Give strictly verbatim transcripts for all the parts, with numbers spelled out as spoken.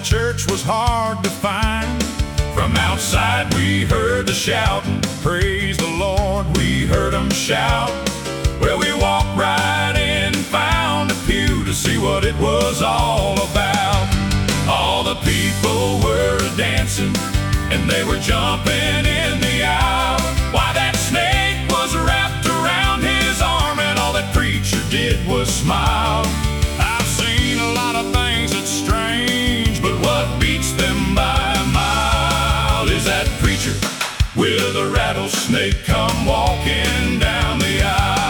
that church was hard to find. From outside we heard the shouting, praise the Lord, we heard them shout. Well, we walked right in and found a pew to see what it was all about. All the people were dancing and they were jumping in the aisle. Why, that snake was wrapped around his arm and all that preacher did was smile. I've seen a lot of things that's strange, but what beats them by a mile is that preacher with a rattlesnake come walking down the aisle.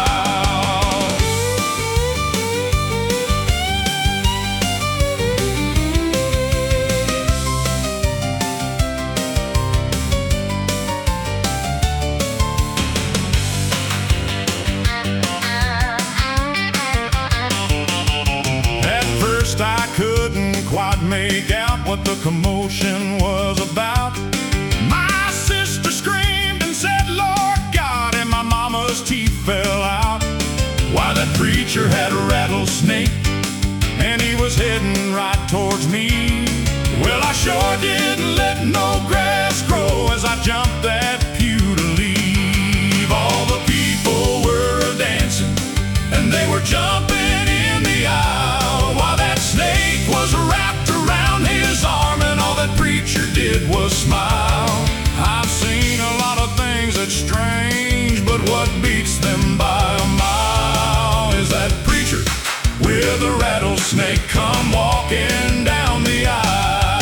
I couldn't quite make out what the commotion was about. My sister screamed and said, Lord God, and my mama's teeth fell out. Why, that preacher had a rattlesnake and he was heading right towards me. Well, I sure didn't let no grass grow as I jumped that pew to leave. All the people were dancing and they were jumping in the aisle. Why, that snake was wrapped around his arm and all that preacher did was smile. I've seen a lot of things that's strange, but what beats them by a mile is that preacher with a rattlesnake come walking down the aisle.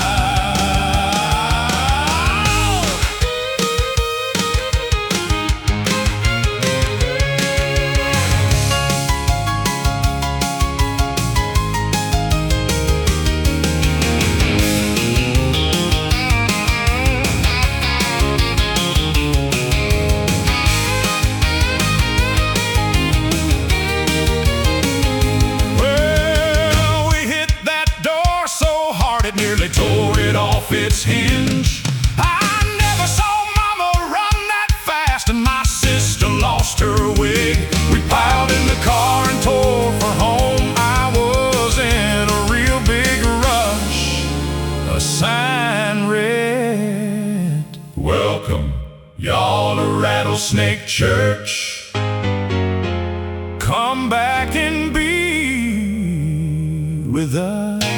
It nearly tore it off its hinge. I never saw Mama run that fast, and my sister lost her wig. We piled in the car and tore for home. I was in a real big rush. A sign read, welcome, y'all, to Rattlesnake Church. Come back and be with us.